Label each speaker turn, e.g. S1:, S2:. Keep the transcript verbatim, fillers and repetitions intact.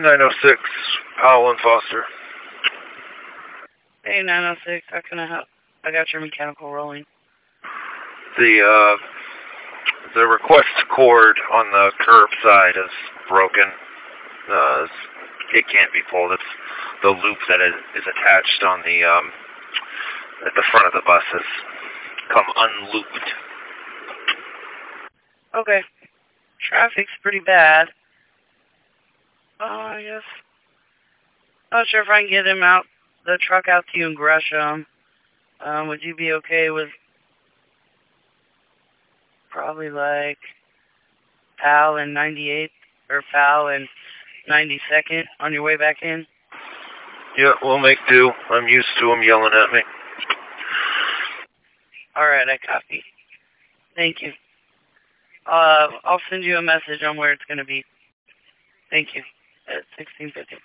S1: nine oh six, Powell and Foster.
S2: Hey, nine oh six, how can I help? I got your mechanical rolling.
S1: The, uh, the request cord on the curb side is broken. Uh, it can't be pulled. It's the loop that is, is attached on the, um, at the front of the bus has come unlooped.
S2: Okay. Traffic's pretty bad. Oh, I guess. Not sure if I can get him out, the truck out to you in Gresham. Um, would you be okay with probably like Pal and ninety-eighth or Pal and ninety-second on your way back in?
S1: Yeah, we'll make do. I'm used to them yelling at me.
S2: Alright, I copy. Thank you. Uh, I'll send you a message on where it's going to be. Thank you. At sixteen fifty.